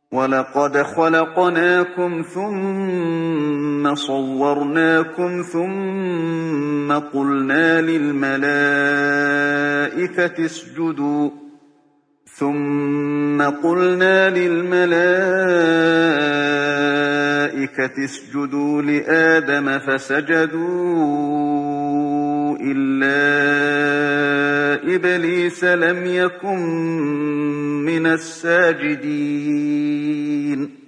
وَلَقَدْ خَلَقْنَاكُمْ ثُمَّ صَوَّرْنَاكُمْ ثُمَّ قُلْنَا لِلْمَلَائِكَةِ اسْجُدُوا لِآدَمَ فَسَجَدُوا إِلَّا إِبْلِيسَ لَمْ يَكُن مِّنَ السَّاجِدِينَ